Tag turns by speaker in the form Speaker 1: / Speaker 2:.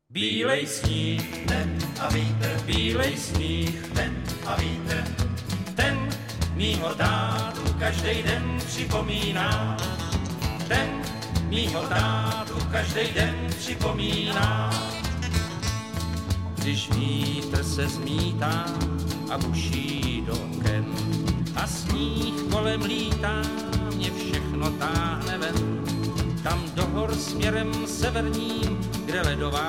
Speaker 1: Bílej sníh, ten a vítr, bílej sníh, ten a vítr, ten mýho tátu každej den připomíná. Ten mýho tátu každej den připomíná. Když vítr se zmítá a buší do oken a sníh kolem lítá, mě všechno táhne ven. Tam do hor směrem severním, kde ledová